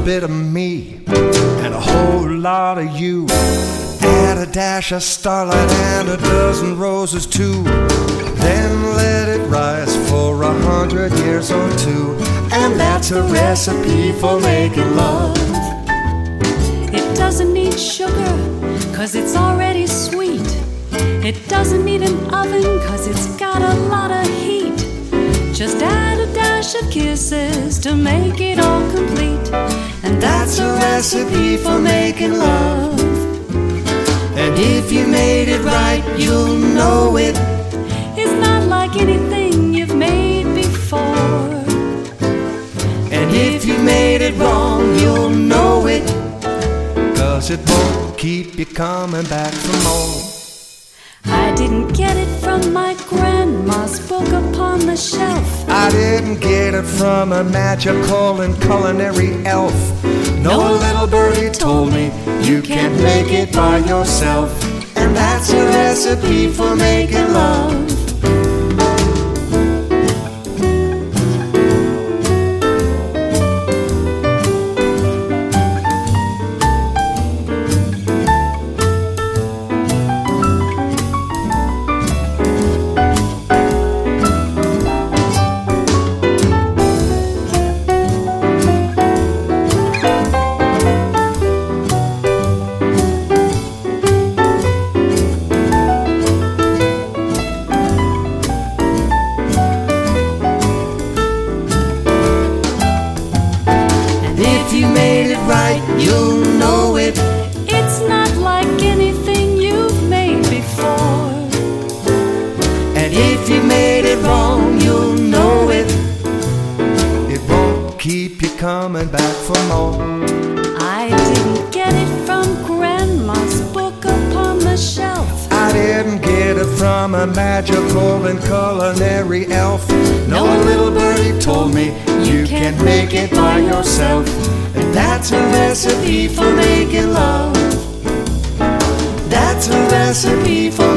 bit of me and a whole lot of you. Add a dash of starlight and a dozen roses too. Then let it rise for 100 years or two. And that's a recipe for making love. It doesn't need sugar, 'cause it's already sweet. It doesn't need an oven, 'cause it's got a lot of heat. Just add a dash of kisses to make it all complete. And that's a recipe for making love. And if you made it right, you'll know it. It's not like anything you've made before. And if you made it wrong, you'll know it. 'Cause it won't keep you coming back for more. I didn't get it from my grandma's book upon the shelf. I didn't get it from a magical and culinary elf. No, a little birdie told me you can't make it by yourself. And that's a recipe for making love. If you made it right, you'll know it. It's not like anything you've made before. And if you made it wrong, you'll know it. It won't keep you coming back for more. I didn't get it from grandma's book upon the shelf. I didn't get it from a magical and culinary elf. No, a little birdie told me you can't make it by yourself. And that's a recipe for making love. That's a recipe for